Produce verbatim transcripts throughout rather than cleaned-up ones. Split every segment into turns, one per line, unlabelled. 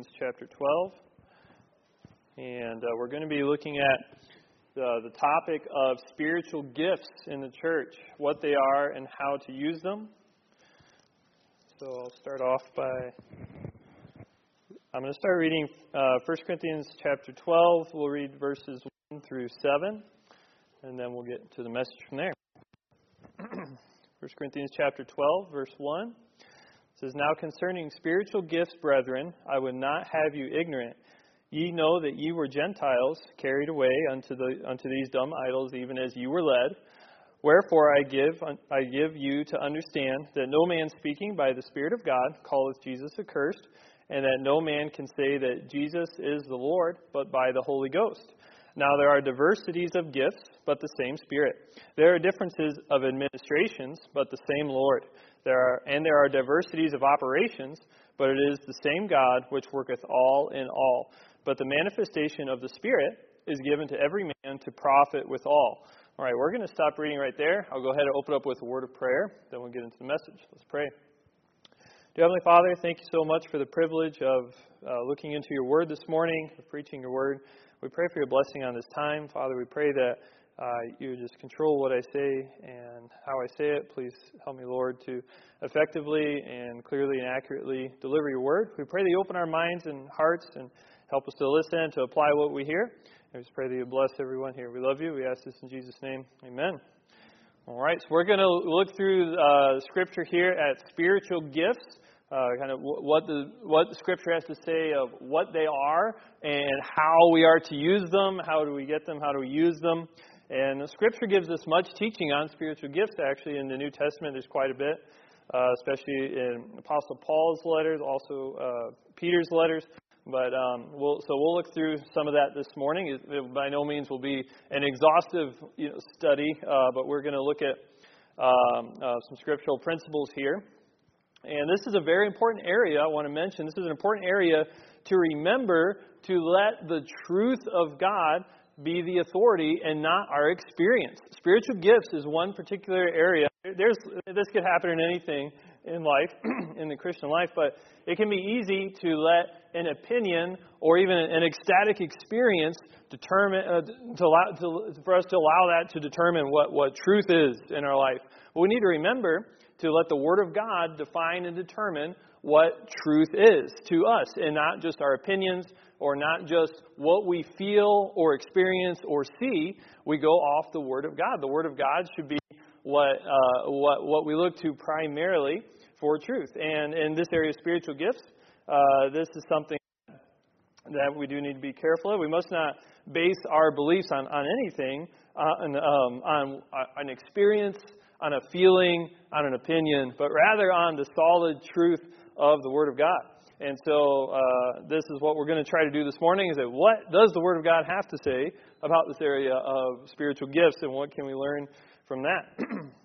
Corinthians chapter twelve. And uh, we're going to be looking at the, the topic of spiritual gifts in the church, what they are and how to use them. So I'll start off by, I'm going to start reading uh, First Corinthians chapter twelve. We'll read verses one through seven, and then we'll get to the message from there. First Corinthians chapter twelve, verse one. It says, "Now concerning spiritual gifts, brethren, I would not have you ignorant. Ye know that ye were Gentiles, carried away unto the unto these dumb idols, even as ye were led. Wherefore I give I give you to understand that no man speaking by the Spirit of God calleth Jesus accursed, and that no man can say that Jesus is the Lord, but by the Holy Ghost. Now there are diversities of gifts, but the same Spirit. There are differences of administrations, but the same Lord. There are and there are diversities of operations, but it is the same God which worketh all in all. But the manifestation of the Spirit is given to every man to profit withal." All right, we're going to stop reading right there. I'll go ahead and open up with a word of prayer. Then we'll get into the message. Let's pray. Dear Heavenly Father, thank you so much for the privilege of uh, looking into your word this morning, of preaching your word. We pray for your blessing on this time. Father, we pray that uh, you just control what I say and how I say it. Please help me, Lord, to effectively and clearly and accurately deliver your word. We pray that you open our minds and hearts and help us to listen, to apply what we hear. I just pray that you bless everyone here. We love you. We ask this in Jesus' name. Amen. All right, so we're going to look through uh, Scripture here at spiritual gifts, uh, kind of what the what the Scripture has to say of what they are and how we are to use them. How do we get them? How do we use them? And the Scripture gives us much teaching on spiritual gifts. Actually, in the New Testament, there's quite a bit, uh, especially in Apostle Paul's letters, also uh, Peter's letters. But um, we'll, so we'll look through some of that this morning. It, it by no means will be an exhaustive you know, study, uh, but we're going to look at um, uh, some scriptural principles here. And this is a very important area I want to mention. This is an important area to remember, to let the truth of God be the authority and not our experience. Spiritual gifts is one particular area. There's this could happen in anything in life, in the Christian life, but it can be easy to let an opinion or even an ecstatic experience determine uh, to allow to, for us to allow that to determine what, what truth is in our life. But we need to remember to let the Word of God define and determine what truth is to us, and not just our opinions or not just what we feel or experience or see. We go off the Word of God. The Word of God should be what uh, what what we look to primarily for truth. And in this area of spiritual gifts, uh, this is something that we do need to be careful of. We must not base our beliefs on, on anything, uh, on, um, on an experience, on a feeling, on an opinion, but rather on the solid truth of the Word of God. And so uh, this is what we're going to try to do this morning, is that what does the Word of God have to say about this area of spiritual gifts, and what can we learn from that?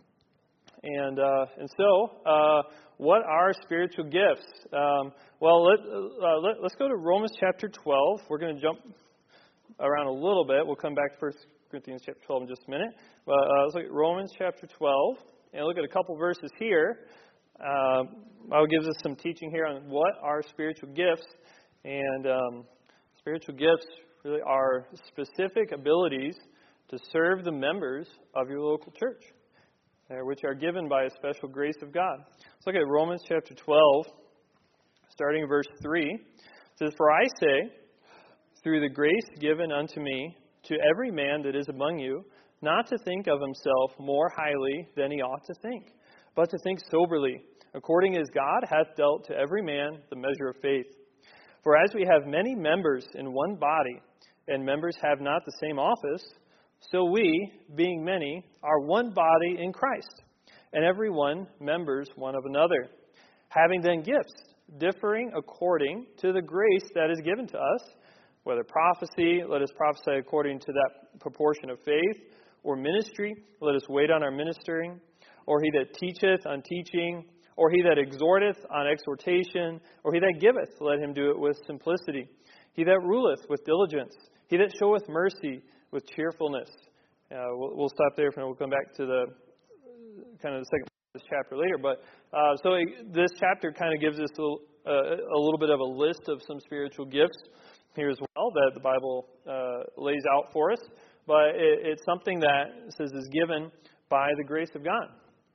and uh, and so, uh, what are spiritual gifts? Um, well, let, uh, let, let's go to Romans chapter twelve. We're going to jump around a little bit. We'll come back to First Corinthians chapter twelve in just a minute. But uh, let's look at Romans chapter twelve, and look at a couple verses here. Uh, Bible gives us some teaching here on what are spiritual gifts. And um, spiritual gifts really are specific abilities to serve the members of your local church, which are given by a special grace of God. Let's look at Romans chapter twelve, starting in verse three. It says, "For I say, through the grace given unto me, to every man that is among you, not to think of himself more highly than he ought to think, but to think soberly, according as God hath dealt to every man the measure of faith. For as we have many members in one body, and members have not the same office, so we, being many, are one body in Christ, and every one members one of another. Having then gifts, differing according to the grace that is given to us, whether prophecy, let us prophesy according to that proportion of faith, or ministry, let us wait on our ministering, or he that teacheth on teaching, or he that exhorteth on exhortation, or he that giveth, let him do it with simplicity. He that ruleth with diligence, he that showeth mercy with cheerfulness." Uh, we'll, we'll stop there, and we'll come back to the kind of the second this chapter later. But uh, so it, this chapter kind of gives us a, uh, a little bit of a list of some spiritual gifts here as well that the Bible uh, lays out for us. But it, it's something that it says is given by the grace of God.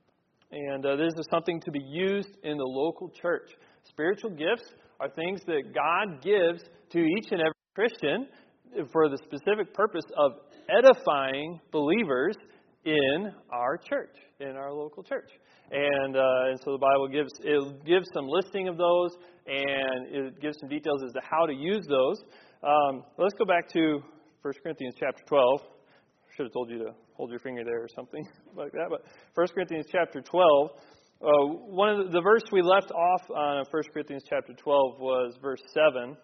And uh, this is something to be used in the local church. Spiritual gifts are things that God gives to each and every Christian for the specific purpose of edifying believers in our church, in our local church. And uh, and so the Bible gives it gives some listing of those, and it gives some details as to how to use those. Um, let's go back to First Corinthians chapter twelve. Should have told you to hold your finger there or something like that. But First Corinthians chapter twelve. Uh, one of the, the verse we left off on First Corinthians chapter twelve was verse seven,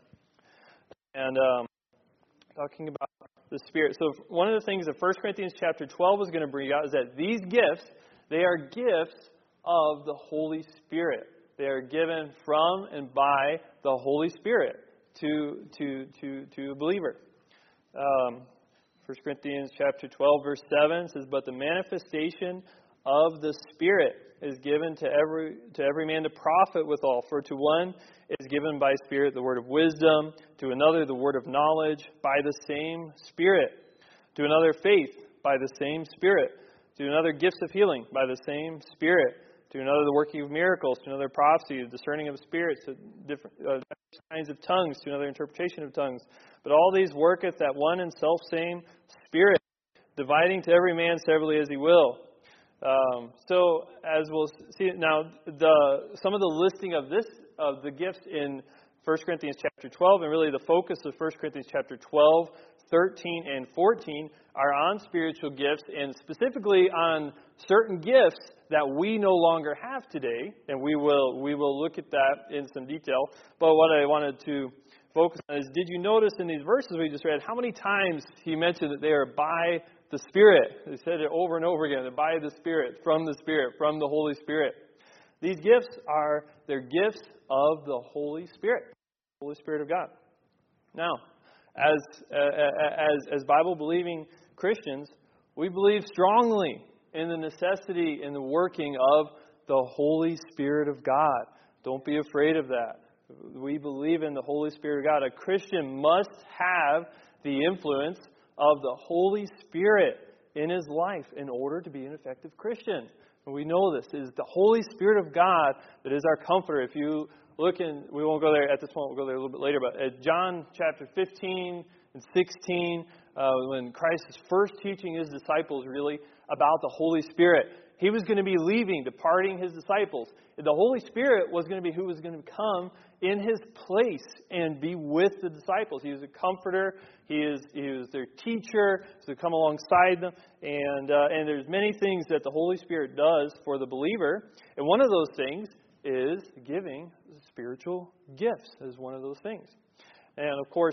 and um, talking about the Spirit. So one of the things that First Corinthians chapter twelve is going to bring out is that these gifts, they are gifts of the Holy Spirit. They are given from and by the Holy Spirit to to to to a believer. Um, First Corinthians chapter twelve verse seven says, "But the manifestation of the Spirit is given to every to every man to profit withal. For to one is given by Spirit the word of wisdom, to another the word of knowledge by the same Spirit, to another faith by the same Spirit, to another gifts of healing by the same Spirit, to another the working of miracles, to another prophecy, the discerning of spirits, to different uh, kinds of tongues, to another interpretation of tongues. But all these worketh that one and self same Spirit, dividing to every man severally as he will." Um, so, as we'll see now, the some of the listing of this of the gifts in First Corinthians chapter twelve, and really the focus of First Corinthians chapter twelve, thirteen, and fourteen are on spiritual gifts, and specifically on certain gifts that we no longer have today, and we will we will look at that in some detail. But what I wanted to focus on is, did you notice in these verses we just read how many times he mentioned that they are by the Spirit? He said it over and over again, they're by the Spirit, from the Spirit, from the Holy Spirit. These gifts are, they're gifts of the Holy Spirit, the Holy Spirit of God. Now, as uh, as as Bible-believing Christians, we believe strongly in the necessity and the working of the Holy Spirit of God. Don't be afraid of that. We believe in the Holy Spirit of God. A Christian must have the influence of the Holy Spirit in his life in order to be an effective Christian. And we know this. It is the Holy Spirit of God that is our comforter. If you look in, we won't go there at this point, we'll go there a little bit later, but at John chapter fifteen and sixteen, uh, when Christ is first teaching his disciples really about the Holy Spirit, he was going to be leaving, departing his disciples. The Holy Spirit was going to be who was going to come in his place and be with the disciples. He was a comforter. He is he was their teacher, to come alongside them. And uh, and there's many things that the Holy Spirit does for the believer. And one of those things is giving spiritual gifts is one of those things. And of course,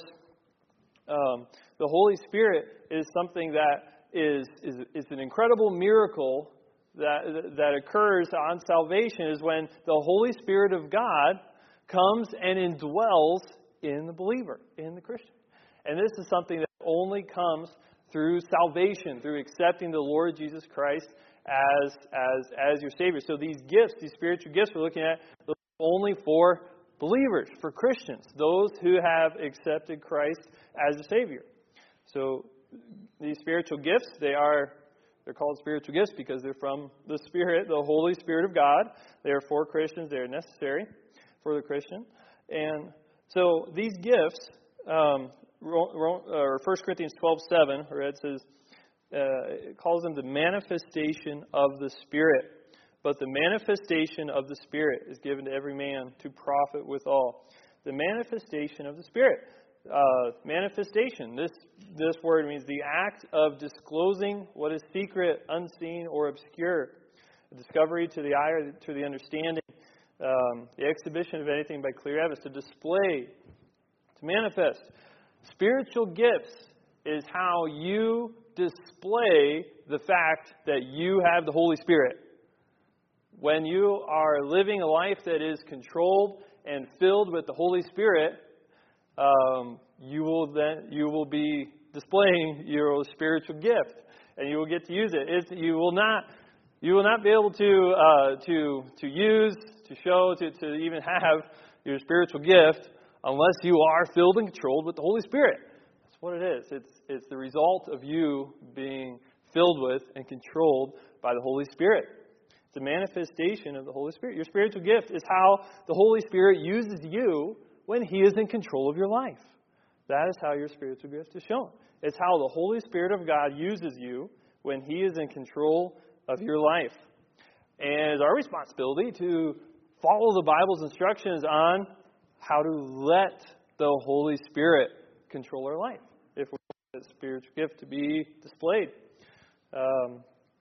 um, the Holy Spirit is something that is is is an incredible miracle that that occurs on salvation, is when the Holy Spirit of God comes and indwells in the believer, in the Christian. And this is something that only comes through salvation, through accepting the Lord Jesus Christ as as as your Savior. So these gifts, these spiritual gifts we're looking at, are only for believers, for Christians, those who have accepted Christ as a Savior. So these spiritual gifts, they are they're called spiritual gifts because they're from the Spirit, the Holy Spirit of God. They are for Christians. They are necessary for the Christian. And so these gifts, um, or First Corinthians twelve seven, where it says, uh, it calls them the manifestation of the Spirit. But the manifestation of the Spirit is given to every man to profit withal. The manifestation of the Spirit. Uh, manifestation. This this word means the act of disclosing what is secret, unseen, or obscure. A discovery to the eye or to the understanding. Um, the exhibition of anything by clear evidence. To display. To manifest. Spiritual gifts is how you display the fact that you have the Holy Spirit. When you are living a life that is controlled and filled with the Holy Spirit, um, you will then you will be displaying your spiritual gift, and you will get to use it. It's, you will not You will not be able to uh, to to use, to show, to, to even have your spiritual gift unless you are filled and controlled with the Holy Spirit. That's what it is. It's it's the result of you being filled with and controlled by the Holy Spirit. It's a manifestation of the Holy Spirit. Your spiritual gift is how the Holy Spirit uses you when He is in control of your life. That is how your spiritual gift is shown. It's how the Holy Spirit of God uses you when He is in control of your life. And it's our responsibility to follow the Bible's instructions on how to let the Holy Spirit control our life if we want that spiritual gift to be displayed. Um,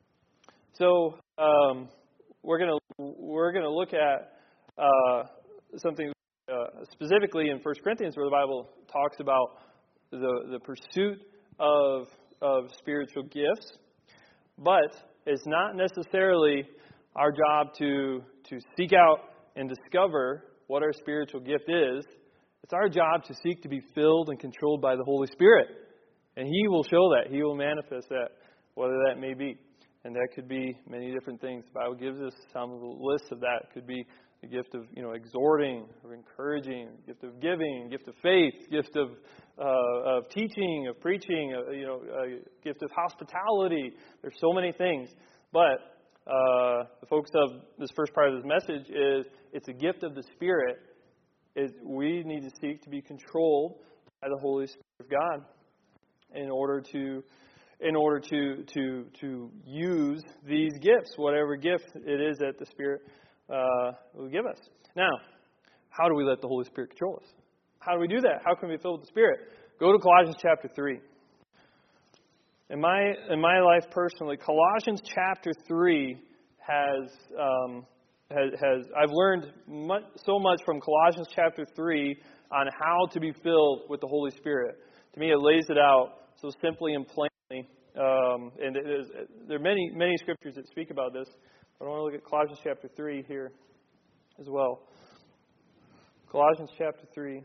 so um, we're gonna we're gonna look at uh, something uh, specifically in First Corinthians where the Bible talks about the the pursuit of of spiritual gifts, but it's not necessarily our job to to seek out and discover what our spiritual gift is. It's our job to seek to be filled and controlled by the Holy Spirit. And He will show that. He will manifest that, whatever that may be. And that could be many different things. The Bible gives us some lists of that. It could be the gift of, you know, exhorting, of encouraging, gift of giving, gift of faith, gift of uh, of teaching, of preaching, uh, you know, a gift of hospitality. There's so many things. But uh, the focus of this first part of this message is it's a gift of the Spirit. Is we need to seek to be controlled by the Holy Spirit of God in order to in order to to to use these gifts, whatever gift it is that the Spirit uh, will give us. Now, how do we let the Holy Spirit control us? How do we do that? How can we be filled with the Spirit? Go to Colossians chapter three. In my in my life personally, Colossians chapter three has um, has, has I've learned much, so much from Colossians chapter three on how to be filled with the Holy Spirit. To me, it lays it out so simply and plainly. Um, and it is, there are many many scriptures that speak about this. But I want to look at Colossians chapter three here as well. Colossians chapter three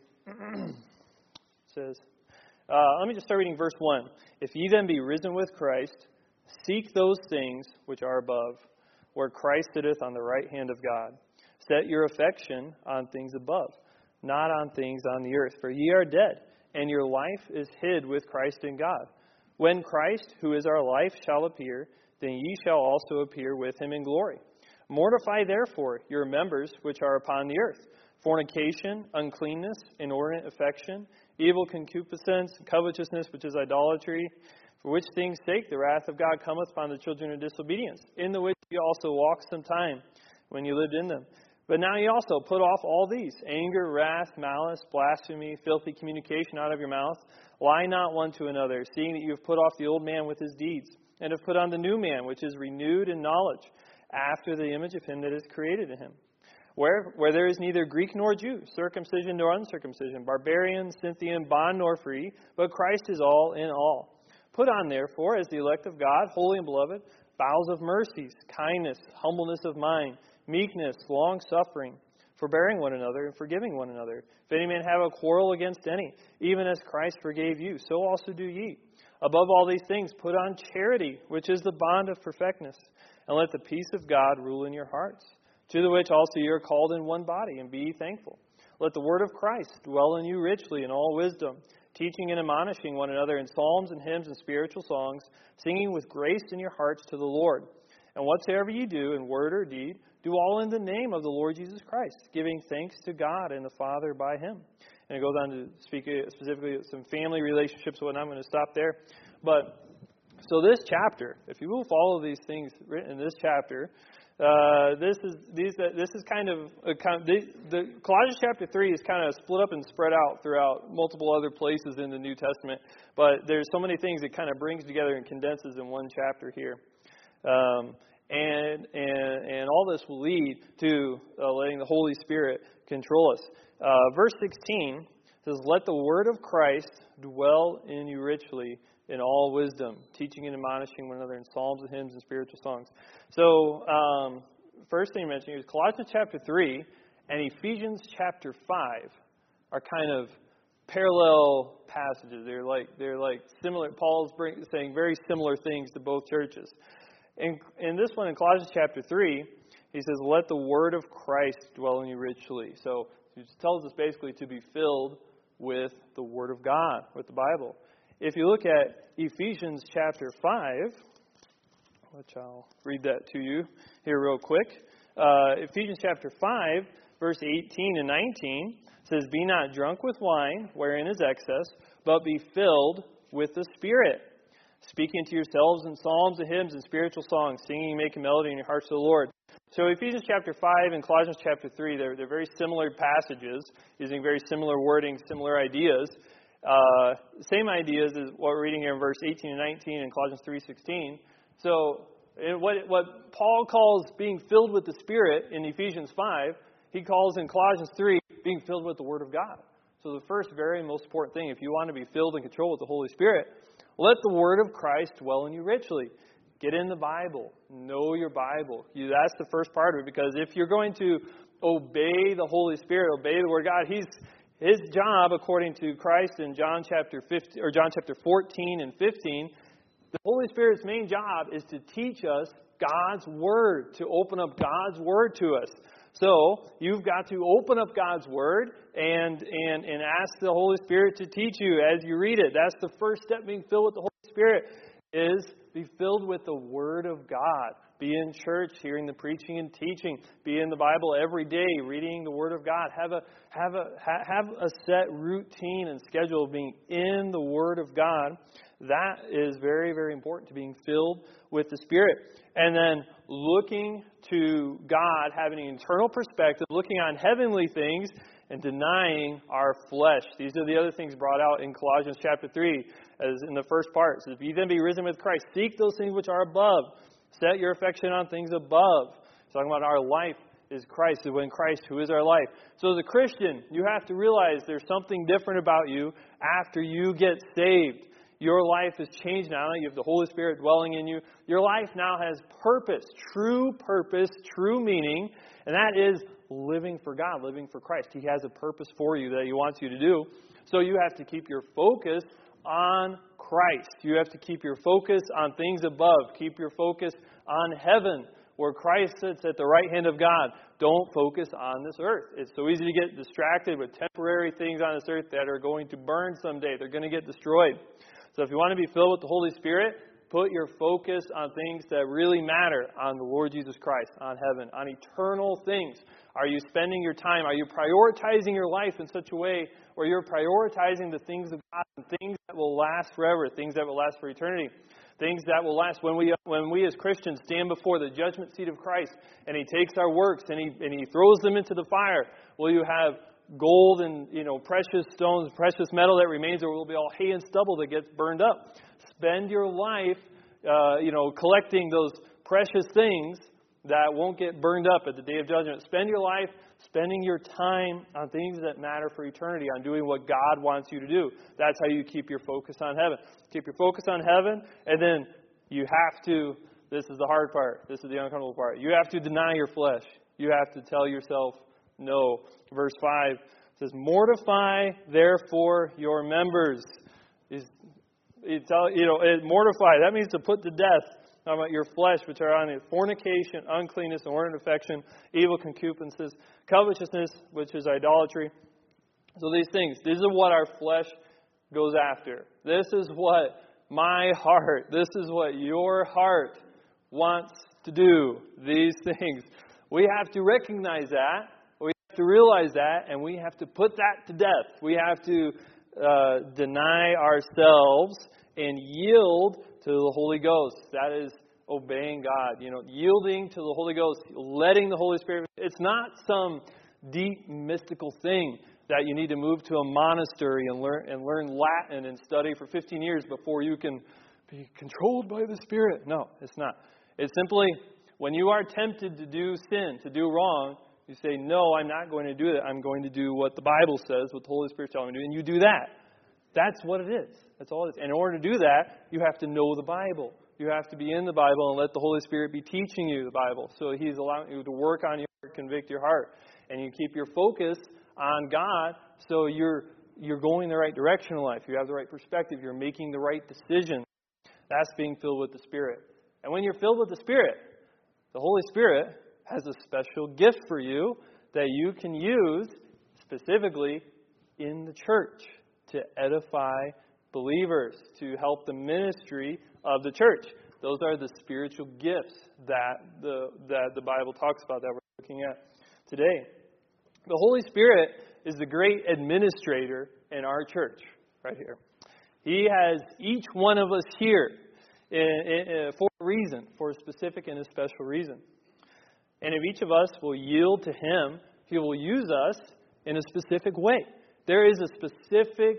says, uh, let me just start reading verse one. If ye then be risen with Christ, seek those things which are above, where Christ sitteth on the right hand of God. Set your affection on things above, not on things on the earth. For ye are dead, and your life is hid with Christ in God. When Christ, who is our life, shall appear, then ye shall also appear with him in glory. Mortify therefore your members which are upon the earth, fornication, uncleanness, inordinate affection, evil concupiscence, covetousness, which is idolatry, for which things' sake the wrath of God cometh upon the children of disobedience, in the which ye also walked some time when ye lived in them. But now ye also put off all these, anger, wrath, malice, blasphemy, filthy communication out of your mouth. Lie not one to another, seeing that you have put off the old man with his deeds, and have put on the new man, which is renewed in knowledge, after the image of him that is created in him. Where, where there is neither Greek nor Jew, circumcision nor uncircumcision, barbarian, Scythian, bond nor free, but Christ is all in all. Put on, therefore, as the elect of God, holy and beloved, bowels of mercies, kindness, humbleness of mind, meekness, long-suffering, forbearing one another and forgiving one another. If any man have a quarrel against any, even as Christ forgave you, so also do ye. Above all these things, put on charity, which is the bond of perfectness, and let the peace of God rule in your hearts, to the which also ye are called in one body, and be ye thankful. Let the word of Christ dwell in you richly in all wisdom, teaching and admonishing one another in psalms and hymns and spiritual songs, singing with grace in your hearts to the Lord. And whatsoever ye do in word or deed, do all in the name of the Lord Jesus Christ, giving thanks to God and the Father by him. And it goes on to speak specifically of some family relationships and whatnot. I'm going to stop there. But, so this chapter, if you will follow these things written in this chapter, uh, this is these this is kind of, a, the, the Colossians chapter three is kind of split up and spread out throughout multiple other places in the New Testament. But there's so many things it kind of brings together and condenses in one chapter here. Um, and and and all this will lead to uh, letting the Holy Spirit control us. Uh, verse sixteen says, "Let the word of Christ dwell in you richly in all wisdom, teaching and admonishing one another in psalms and hymns and spiritual songs." So, um, first thing you mentioned is Colossians chapter three and Ephesians chapter five are kind of parallel passages. They're like they're like similar. Paul's bring, saying very similar things to both churches. In, in this one, in Colossians chapter three, he says, let the word of Christ dwell in you richly. So he tells us basically to be filled with the word of God, with the Bible. If you look at Ephesians chapter five, which I'll read that to you here real quick. Uh, Ephesians chapter five, verse eighteen and nineteen says, be not drunk with wine, wherein is excess, but be filled with the Spirit, speaking to yourselves in psalms and hymns and spiritual songs, singing and making melody in your hearts to the Lord. So Ephesians chapter five and Colossians chapter three, they're, they're very similar passages, using very similar wording, similar ideas. Uh, same ideas as what we're reading here in verse eighteen and nineteen and Colossians three sixteen. So what, what Paul calls being filled with the Spirit in Ephesians five, he calls in Colossians three being filled with the Word of God. So the first very most important thing, if you want to be filled and controlled with the Holy Spirit, let the Word of Christ dwell in you richly. Get in the Bible. Know your Bible. You, that's the first part of it, because if you're going to obey the Holy Spirit, obey the Word of God, He's His job, according to Christ in John chapter fifteen or John chapter fourteen and fifteen, the Holy Spirit's main job is to teach us God's Word, to open up God's Word to us. So you've got to open up God's Word and and and ask the Holy Spirit to teach you as you read it. That's the first step, being filled with the Holy Spirit, is be filled with the Word of God. Be in church, hearing the preaching and teaching. Be in the Bible every day, reading the Word of God. Have a have a have a set routine and schedule of being in the Word of God. That is very, very important, to being filled with the Spirit. And then looking to God, having an eternal perspective, looking on heavenly things, and denying our flesh. These are the other things brought out in Colossians chapter three, as in the first part. It says, if you then be risen with Christ, seek those things which are above. Set your affection on things above. It's talking about our life is Christ, is when Christ, who is our life. So as a Christian, you have to realize there's something different about you after you get saved. Your life has changed now. You have the Holy Spirit dwelling in you. Your life now has purpose, true purpose, true meaning, and that is living for God, living for Christ. He has a purpose for you that He wants you to do. So you have to keep your focus on Christ. You have to keep your focus on things above. Keep your focus on heaven, where Christ sits at the right hand of God. Don't focus on this earth. It's so easy to get distracted with temporary things on this earth that are going to burn someday. They're going to get destroyed. So if you want to be filled with the Holy Spirit, put your focus on things that really matter, on the Lord Jesus Christ, on heaven, on eternal things. Are you spending your time? Are you prioritizing your life in such a way where you're prioritizing the things of God and things that will last forever, things that will last for eternity, things that will last when we when we as Christians stand before the judgment seat of Christ and He takes our works and He and He throws them into the fire? Will you have gold and, you know, precious stones, precious metal that remains, or will it be all hay and stubble that gets burned up? Spend your life, uh, you know, collecting those precious things that won't get burned up at the day of judgment. Spend your life spending your time on things that matter for eternity, on doing what God wants you to do. That's how you keep your focus on heaven. Keep your focus on heaven, and then you have to, this is the hard part, this is the uncomfortable part, you have to deny your flesh. You have to tell yourself no. Verse five says, mortify therefore your members. It's, it's, you know, it, mortify, that means to put to death. Talking about your flesh, which are on it, fornication, uncleanness, inordinate affection, evil concupiscence, covetousness, which is idolatry. So these things, this is what our flesh goes after. This is what my heart, this is what your heart wants to do. These things. We have to recognize that. We have to realize that, and we have to put that to death. We have to uh, deny ourselves and yield to the Holy Ghost. That is obeying God. You know, yielding to the Holy Ghost, letting the Holy Spirit. It's not some deep mystical thing that you need to move to a monastery and learn and learn Latin and study for fifteen years before you can be controlled by the Spirit. No, it's not. It's simply when you are tempted to do sin, to do wrong, you say, no, I'm not going to do that. I'm going to do what the Bible says, what the Holy Spirit's telling me to do, and you do that. That's what it is. That's all it is. And in order to do that, you have to know the Bible. You have to be in the Bible and let the Holy Spirit be teaching you the Bible. So He's allowing you to work on your heart, convict your heart. And you keep your focus on God so you're you're going the right direction in life. You have the right perspective. You're making the right decision. That's being filled with the Spirit. And when you're filled with the Spirit, the Holy Spirit has a special gift for you that you can use specifically in the church to edify believers, to help the ministry of the church. Those are the spiritual gifts that the that the Bible talks about, that we're looking at today. The Holy Spirit is the great administrator in our church, right here. He has each one of us here in, in, for a reason, for a specific and a special reason. And if each of us will yield to Him, He will use us in a specific way. There is a specific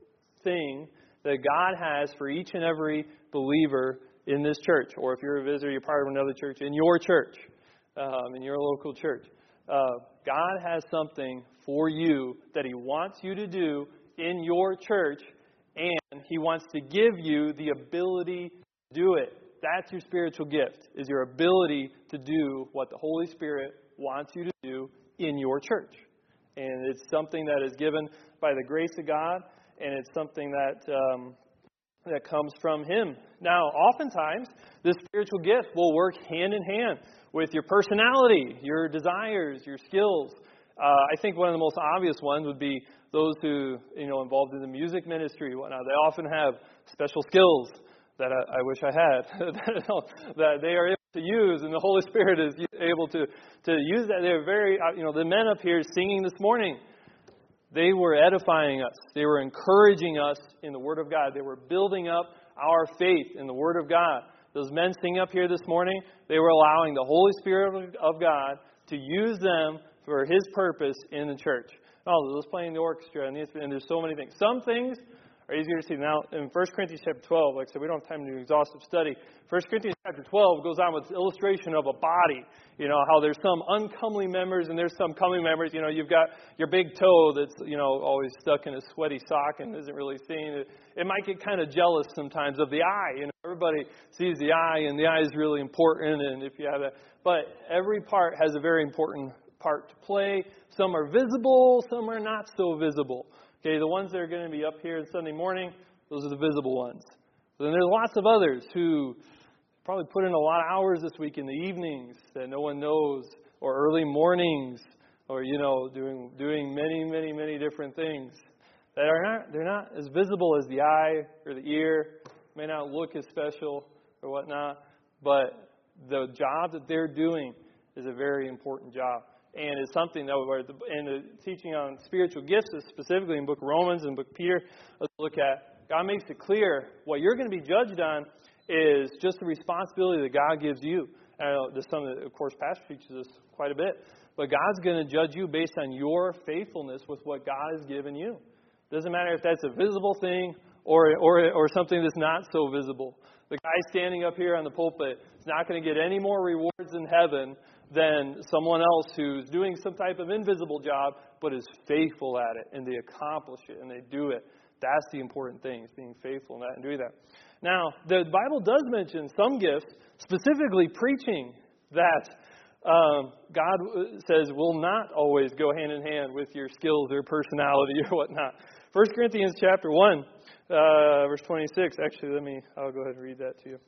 thing that God has for each and every believer in this church. Or if you're a visitor, you're part of another church, in your church, um, in your local church. Uh, God has something for you that He wants you to do in your church, and He wants to give you the ability to do it. That's your spiritual gift, is your ability to do what the Holy Spirit wants you to do in your church. And it's something that is given by the grace of God, and it's something that um, that comes from Him. Now, oftentimes, this spiritual gift will work hand in hand with your personality, your desires, your skills. Uh, I think one of the most obvious ones would be those who, you know, involved in the music ministry and whatnot. They often have special skills that I, I wish I had, that they are able to use, and the Holy Spirit is able to, to use that. They're very, you know, the men up here singing this morning, they were edifying us. They were encouraging us in the Word of God. They were building up our faith in the Word of God. Those men singing up here this morning, they were allowing the Holy Spirit of God to use them for His purpose in the church. Oh, those playing the orchestra, and, and there's so many things. Some things are easier to see. Now, in First Corinthians chapter twelve, like I said, we don't have time to do exhaustive study. First Corinthians chapter twelve goes on with illustration of a body. You know, how there's some uncomely members and there's some comely members. You know, you've got your big toe that's, you know, always stuck in a sweaty sock and isn't really seen. It, it might get kind of jealous sometimes of the eye. You know, everybody sees the eye, and the eye is really important. And if you have that, but every part has a very important part to play. Some are visible, some are not so visible. Okay, the ones that are going to be up here on Sunday morning, those are the visible ones. Then there's lots of others who probably put in a lot of hours this week in the evenings that no one knows, or early mornings, or, you know, doing doing many, many, many different things that are not, they're not as visible as the eye or the ear, may not look as special or whatnot, but the job that they're doing is a very important job. And it's something that we're, and the teaching on spiritual gifts, specifically in the book of Romans and book of Peter, let's look at, God makes it clear what you're going to be judged on is just the responsibility that God gives you. Uh, there's some that, of course, Pastor teaches us quite a bit. But God's going to judge you based on your faithfulness with what God has given you. Doesn't matter if that's a visible thing or, or, or something that's not so visible. The guy standing up here on the pulpit is not going to get any more rewards in heaven than someone else who's doing some type of invisible job but is faithful at it, and they accomplish it and they do it. That's the important thing, is being faithful in that and doing that. Now, the Bible does mention some gifts, specifically preaching, that um, God says will not always go hand in hand with your skills or personality or whatnot. First Corinthians chapter one, uh, verse twenty-six. Actually, let me, I'll go ahead and read that to you.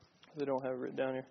I don't have it written down here.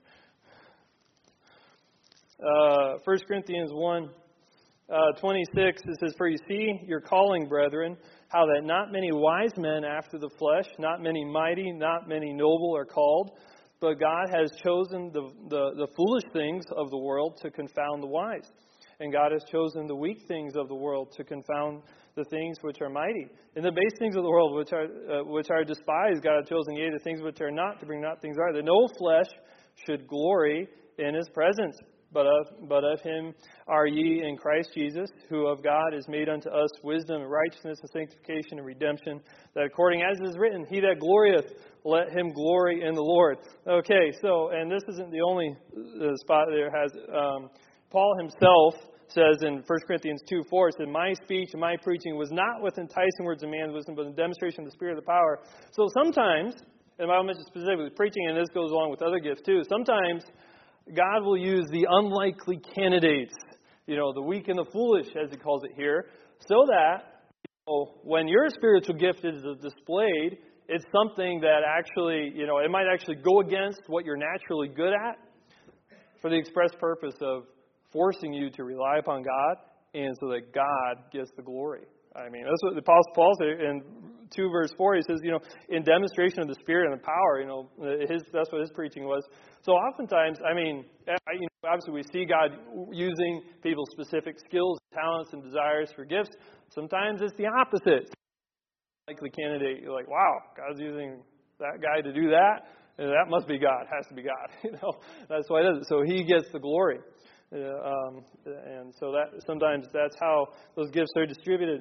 Uh, First Corinthians one, uh, twenty-six, it says, "For you see your calling, brethren, how that not many wise men after the flesh, not many mighty, not many noble are called, but God has chosen the, the, the foolish things of the world to confound the wise. And God has chosen the weak things of the world to confound the things which are mighty. And the base things of the world which are uh, which are despised, God has chosen, yea, the things which are not, to bring not things are, that no flesh should glory in His presence. But of, but of Him are ye in Christ Jesus, who of God is made unto us wisdom and righteousness and sanctification and redemption, that according as it is written, He that glorieth, let him glory in the Lord." Okay, so, and this isn't the only uh, spot there has, um, Paul himself says in First Corinthians two four, it said, "My speech and my preaching was not with enticing words of man's wisdom, but in demonstration of the Spirit of the power." So sometimes, and the Bible mentions specifically preaching, and this goes along with other gifts too, sometimes God will use the unlikely candidates, you know, the weak and the foolish, as He calls it here, so that, you know, when your spiritual gift is displayed it's something that actually, you know, it might actually go against what you're naturally good at for the express purpose of forcing you to rely upon God and so that God gets the glory. I mean, that's what the Apostle Paul said in two verse four. He says, you know, in demonstration of the Spirit and the power, you know, his that's what his preaching was. So oftentimes, I mean, you know, obviously we see God using people's specific skills, talents, and desires for gifts. Sometimes it's the opposite. Like the candidate, you're like, wow, God's using that guy to do that. And that must be God. Has to be God. You know, that's why he does it. So he gets the glory. Uh, um, and so that sometimes that's how those gifts are distributed.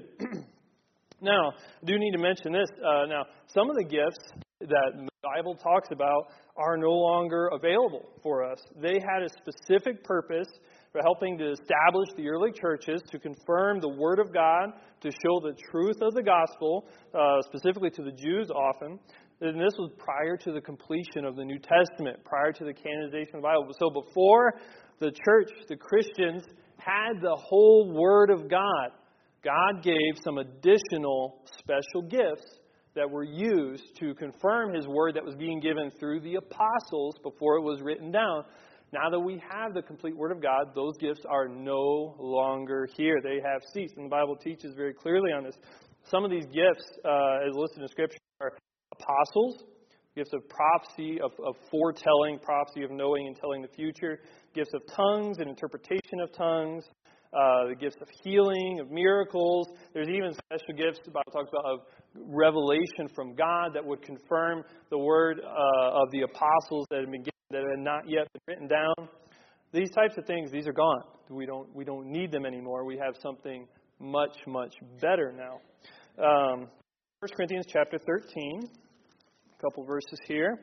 Now, I do need to mention this. Uh, now, some of the gifts that the Bible talks about are no longer available for us. They had a specific purpose for helping to establish the early churches, to confirm the Word of God, to show the truth of the gospel, uh, specifically to the Jews often. And this was prior to the completion of the New Testament, prior to the canonization of the Bible. So before the church, the Christians, had the whole Word of God, God gave some additional special gifts that were used to confirm His Word that was being given through the apostles before it was written down. Now that we have the complete Word of God, those gifts are no longer here. They have ceased. And the Bible teaches very clearly on this. Some of these gifts, uh, as listed in Scripture, are apostles, gifts of prophecy, of, of foretelling, prophecy of knowing and telling the future, gifts of tongues and interpretation of tongues, uh, the gifts of healing, of miracles. There's even special gifts the Bible talks about of revelation from God that would confirm the word uh, of the apostles that had been given, that had not yet been written down. These types of things, these are gone. We don't we don't need them anymore. We have something much, much better now. Um, First Corinthians chapter thirteen, a couple verses here.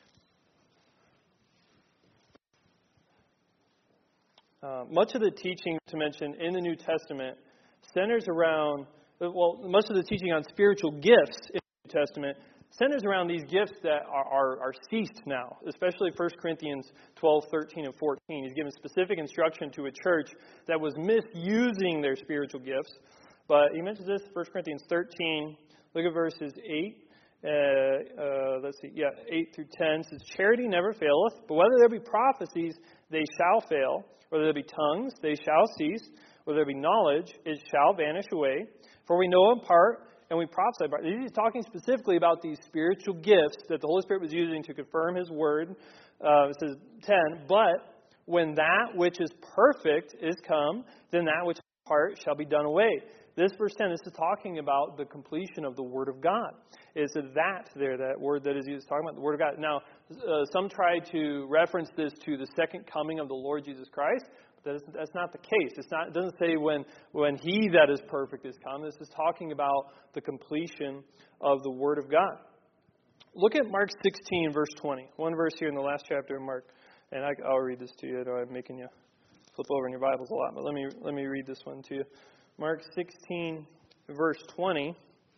Uh, much of the teaching to mention in the New Testament centers around, well, much of the teaching on spiritual gifts in the New Testament centers around these gifts that are, are, are ceased now, especially First Corinthians twelve, thirteen, and fourteen. He's given specific instruction to a church that was misusing their spiritual gifts. But he mentions this in First Corinthians thirteen. Look at verses eight. Uh, uh, let's see, yeah, eight through ten. It says, charity never faileth, but whether there be prophecies, they shall fail. Whether there be tongues, they shall cease. Whether there be knowledge, it shall vanish away. For we know in part, and we prophesy in part. He's talking specifically about these spiritual gifts that the Holy Spirit was using to confirm His Word. Uh, it says ten, but when that which is perfect is come, then that which is part shall be done away. This verse ten, this is talking about the completion of the Word of God. It's that there, that word that is used, talking about the Word of God. Now, uh, some try to reference this to the second coming of the Lord Jesus Christ. But that's, that's not the case. It's not. It doesn't say when, when He that is perfect is come. This is talking about the completion of the Word of God. Look at Mark sixteen, verse twenty. One verse here in the last chapter of Mark. And I, I'll read this to you. I know I'm making you flip over in your Bibles a lot, but let me let me read this one to you. Mark sixteen, verse twenty.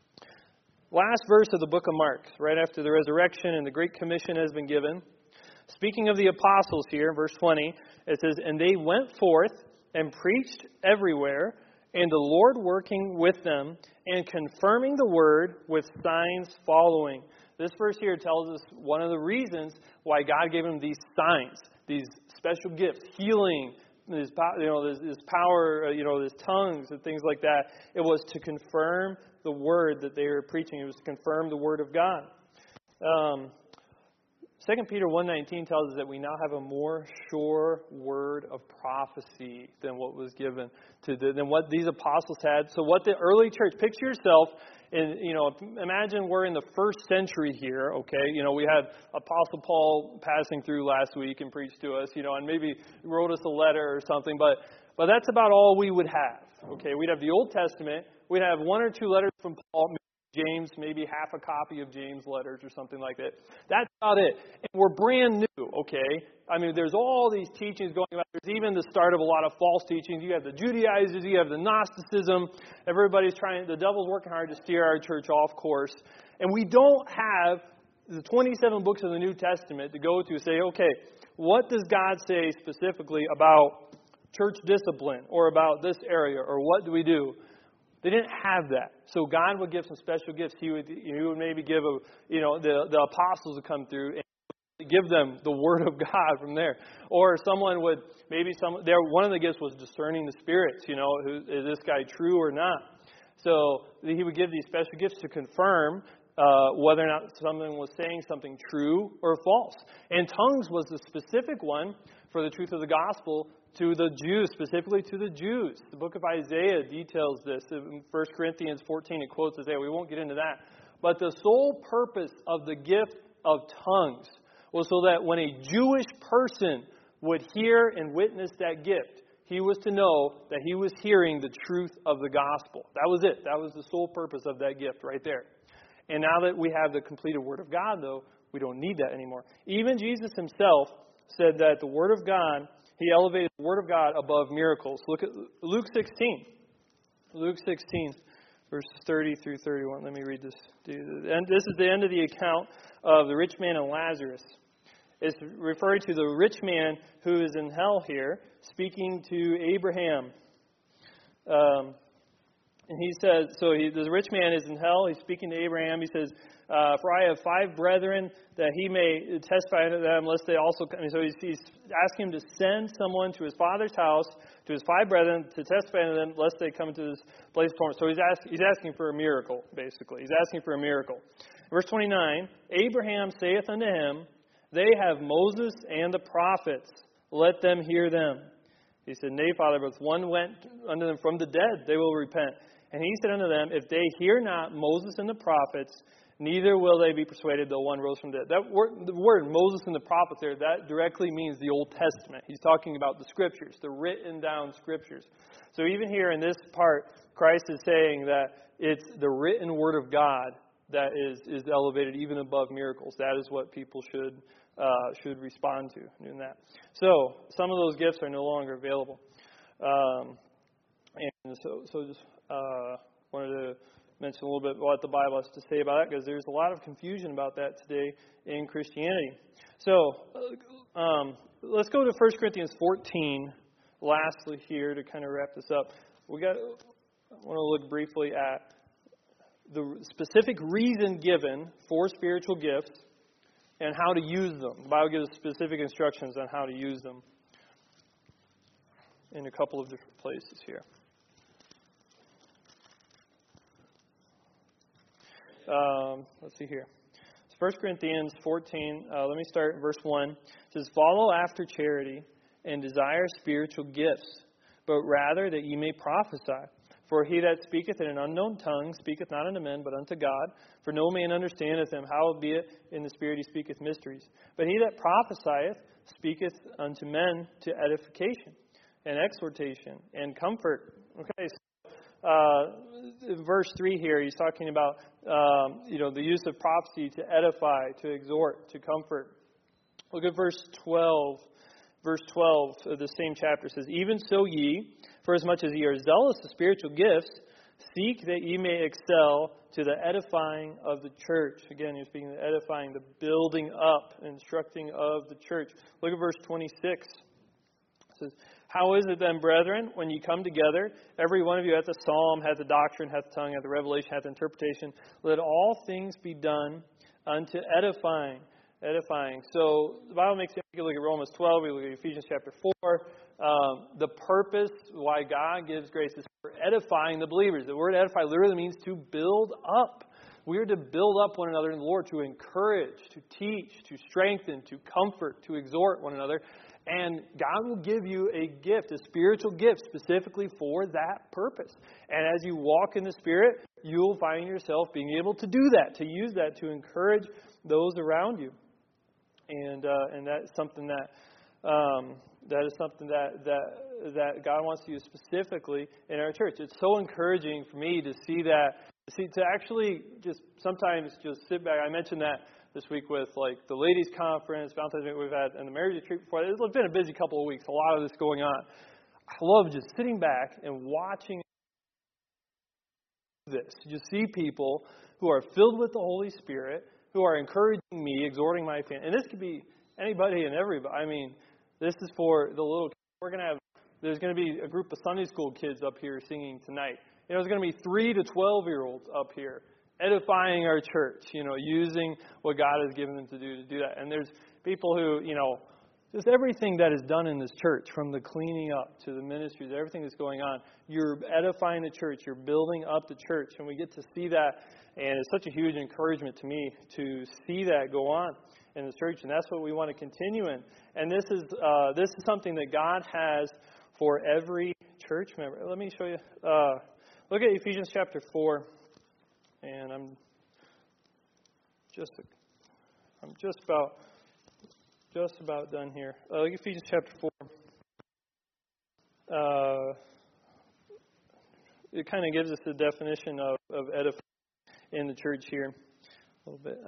Last verse of the book of Mark, right after the resurrection and the Great Commission has been given. Speaking of the apostles here, verse twenty, it says, and they went forth and preached everywhere, and the Lord working with them and confirming the word with signs following. This verse here tells us one of the reasons why God gave them these signs, these special gifts, healing, This, you know, this, this power, you know, this tongues and things like that. It was to confirm the word that they were preaching. It was to confirm the word of God. Um, Second Peter one nineteen tells us that we now have a more sure word of prophecy than what was given to the, than what these apostles had. So what the early church, picture yourself, and you know, imagine we're in the first century here. Okay, you know, we had Apostle Paul passing through last week and preached to us. You know, and maybe wrote us a letter or something. But but that's about all we would have. Okay, we'd have the Old Testament. We'd have one or two letters from Paul. James, maybe half a copy of James' letters or something like that. That's about it. And we're brand new, okay? I mean, there's all these teachings going on. There's even the start of a lot of false teachings. You have the Judaizers, you have the Gnosticism. Everybody's trying, the devil's working hard to steer our church off course. And we don't have the twenty-seven books of the New Testament to go to say, okay, what does God say specifically about church discipline or about this area, or what do we do? They didn't have that. So God would give some special gifts. He would, he would maybe give a, you know, the, the apostles would come through and give them the Word of God from there. Or someone would, maybe some, there, one of the gifts was discerning the spirits, you know, who, is this guy true or not? So he would give these special gifts to confirm uh, whether or not someone was saying something true or false. And tongues was the specific one for the truth of the gospel to the Jews, specifically to the Jews. The book of Isaiah details this. In First Corinthians fourteen, it quotes Isaiah. We won't get into that. But the sole purpose of the gift of tongues was so that when a Jewish person would hear and witness that gift, he was to know that he was hearing the truth of the gospel. That was it. That was the sole purpose of that gift right there. And now that we have the completed Word of God, though, we don't need that anymore. Even Jesus himself said that the Word of God, he elevated the Word of God above miracles. Look at Luke sixteen. Luke sixteen, verses thirty through thirty-one. Let me read this. And this is the end of the account of the rich man and Lazarus. It's referring to the rich man who is in hell here, speaking to Abraham. Um, and he says, so he, the rich man is in hell. He's speaking to Abraham. He says, uh, for I have five brethren, that he may testify to them, lest they also come. So he's, he's asking him to send someone to his father's house, to his five brethren, to testify to them, lest they come into this place of torment. So he's, ask, he's asking for a miracle, basically. He's asking for a miracle. Verse twenty-nine, Abraham saith unto him, they have Moses and the prophets. Let them hear them. He said, Nay, Father, but if one went unto them from the dead, they will repent. And he said unto them, If they hear not Moses and the prophets, neither will they be persuaded, though one rose from the dead. That word, the word Moses and the prophets there, that directly means the Old Testament. He's talking about the Scriptures, the written down Scriptures. So even here in this part, Christ is saying that it's the written Word of God that is, is elevated even above miracles. That is what people should uh, should respond to in that. So some of those gifts are no longer available. Um, and so, so just uh, wanted to mention a little bit what the Bible has to say about that, because there's a lot of confusion about that today in Christianity. So um, let's go to First Corinthians fourteen. Lastly, here to kind of wrap this up, we got. I want to look briefly at the specific reason given for spiritual gifts and how to use them. The Bible gives specific instructions on how to use them in a couple of different places here. Um, let's see here. It's First Corinthians fourteen. Uh, let me start in verse one. It says, Follow after charity and desire spiritual gifts, but rather that ye may prophesy. For he that speaketh in an unknown tongue speaketh not unto men, but unto God. For no man understandeth him, howbeit in the Spirit he speaketh mysteries. But he that prophesieth speaketh unto men to edification and exhortation and comfort. Okay, so uh, verse three here, he's talking about um, you know the use of prophecy to edify, to exhort, to comfort. Look at verse twelve. Verse twelve of the same chapter says, Even so ye, for as much as ye are zealous of spiritual gifts, seek that ye may excel to the edifying of the church. Again, you're speaking of edifying, the building up, instructing of the church. Look at verse twenty-six. It says, How is it then, brethren, when ye come together, every one of you hath a psalm, hath a doctrine, hath a tongue, hath a revelation, hath interpretation. Let all things be done unto edifying. Edifying. So the Bible makes you look at Romans twelve, we look at Ephesians chapter four. Um, the purpose why God gives grace is for edifying the believers. The word edify literally means to build up. We are to build up one another in the Lord, to encourage, to teach, to strengthen, to comfort, to exhort one another. And God will give you a gift, a spiritual gift, specifically for that purpose. And as you walk in the Spirit, you'll find yourself being able to do that, to use that, to encourage those around you. And uh, and that's something that um, that is something that, that that God wants to use specifically in our church. It's so encouraging for me to see that, to see to actually just sometimes just sit back. I mentioned that this week with like the ladies' conference, Valentine's Day we've had, and the marriage retreat before. It's been a busy couple of weeks. A lot of this going on. I love just sitting back and watching this. You see people who are filled with the Holy Spirit, who are encouraging me, exhorting my family. And this could be anybody and everybody. I mean, this is for the little kids. We're going to have, there's going to be a group of Sunday school kids up here singing tonight. You know, there's going to be three to twelve-year-olds up here edifying our church, you know, using what God has given them to do to do that. And there's people who, you know, just everything that is done in this church, from the cleaning up to the ministries, everything that's going on, you're edifying the church, you're building up the church, and we get to see that, and it's such a huge encouragement to me to see that go on in the church, and that's what we want to continue in. And this is uh, this is something that God has for every church member. Let me show you. Uh, look at Ephesians chapter four, and I'm just I'm just about. Just about done here. Uh, look at Ephesians chapter four. Uh, it kind of gives us the definition of, of edifying in the church here a little bit.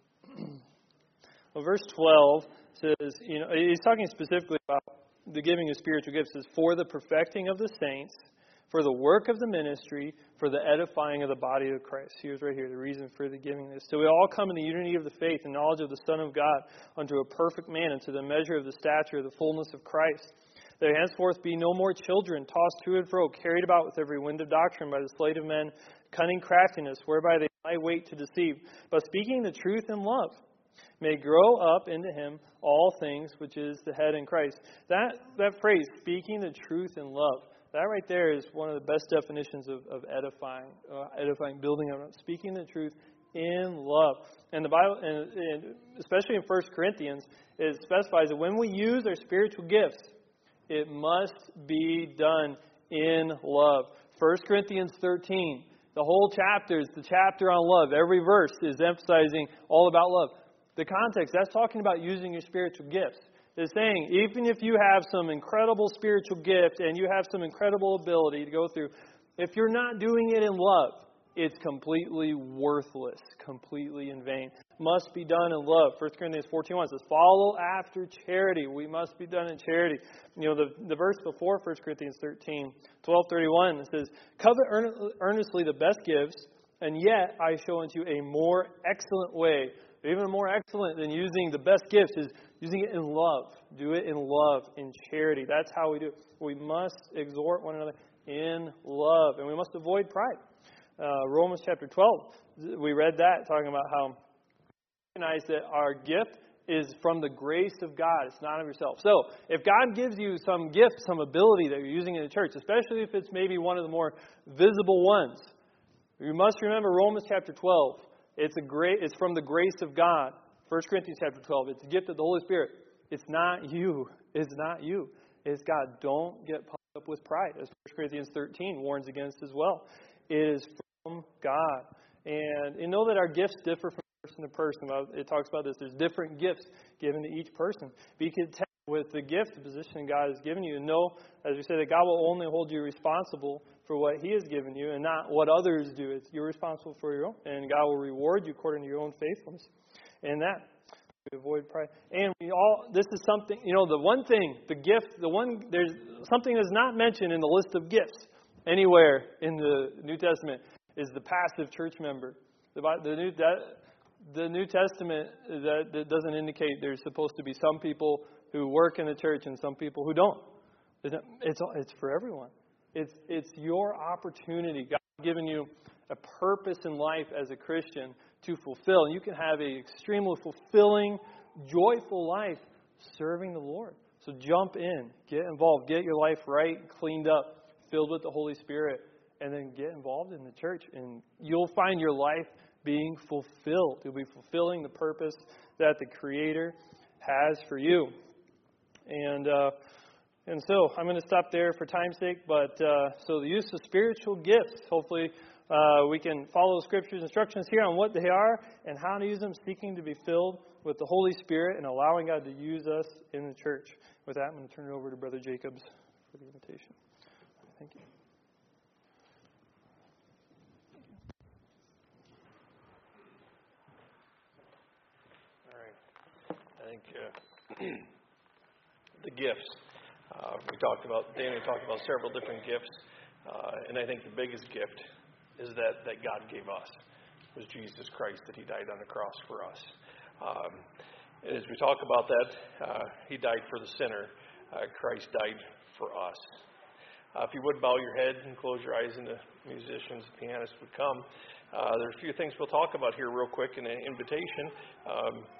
Um, well, verse twelve says, you know, he's talking specifically about the giving of spiritual gifts. It says, for the perfecting of the saints, for the work of the ministry, for the edifying of the body of Christ. Here's right here the reason for the giving this. So we all come in the unity of the faith and knowledge of the Son of God unto a perfect man, and to the measure of the stature of the fullness of Christ. There henceforth be no more children, tossed to and fro, carried about with every wind of doctrine by the sleight of men, cunning craftiness, whereby they lie wait to deceive. But speaking the truth in love, may grow up into him all things, which is the head in Christ. That that phrase, speaking the truth in love, that right there is one of the best definitions of, of edifying, uh, edifying, building up, speaking the truth in love. And the Bible, and, and especially in First Corinthians, it specifies that when we use our spiritual gifts, it must be done in love. First Corinthians thirteen, the whole chapter is the chapter on love. Every verse is emphasizing all about love. The context, that's talking about using your spiritual gifts. It's saying, even if you have some incredible spiritual gift and you have some incredible ability to go through, if you're not doing it in love, it's completely worthless, completely in vain. Must be done in love. First Corinthians fourteen one says, follow after charity. We must be done in charity. You know, the, the verse before First Corinthians thirteen, twelve thirty-one, it says, covet earnestly the best gifts, and yet I show unto you a more excellent way. Even more excellent than using the best gifts is using it in love. Do it in love, in charity. That's how we do it. We must exhort one another in love, and we must avoid pride. Uh, Romans chapter twelve, we read that, talking about how we recognize that our gift is from the grace of God. It's not of yourself. So, if God gives you some gift, some ability that you're using in the church, especially if it's maybe one of the more visible ones, you must remember Romans chapter twelve. It's a great. It's from the grace of God. First Corinthians chapter twelve. It's a gift of the Holy Spirit. It's not you. It's not you. It's God. Don't get puffed up with pride, as First Corinthians thirteen warns against as well. It is from God. And you know that our gifts differ from person to person. It talks about this. There's different gifts given to each person. Be content with the gift, the position God has given you. And know, as we say, that God will only hold you responsible for what He has given you and not what others do. It's, you're responsible for your own. And God will reward you according to your own faithfulness. And that, we avoid pride. And we all, this is something, you know, the one thing, the gift, the one, there's something that's not mentioned in the list of gifts anywhere in the New Testament is the passive church member. The, the New that, the New Testament that, that doesn't indicate there's supposed to be some people who work in the church and some people who don't. It's it's for everyone. It's it's your opportunity. God has given you a purpose in life as a Christian to fulfill. And you can have an extremely fulfilling, joyful life serving the Lord. So jump in, get involved, get your life right, cleaned up, filled with the Holy Spirit, and then get involved in the church. And you'll find your life being fulfilled. You'll be fulfilling the purpose that the Creator has for you. And uh, and so I'm going to stop there for time's sake. But uh, so the use of spiritual gifts, hopefully uh, we can follow Scripture's instructions here on what they are and how to use them, seeking to be filled with the Holy Spirit and allowing God to use us in the church. With that, I'm going to turn it over to Brother Jacobs for the invitation. Thank you.
All right. I think uh, the gifts. Uh, we talked about, Danny talked about several different gifts, uh, and I think the biggest gift is that, that God gave us, was Jesus Christ, that He died on the cross for us. Um, and as we talk about that, uh, He died for the sinner. Uh, Christ died for us. Uh, if you would bow your head and close your eyes, and the musicians, the pianists would come. Uh, there's a few things we'll talk about here real quick in an invitation. Um,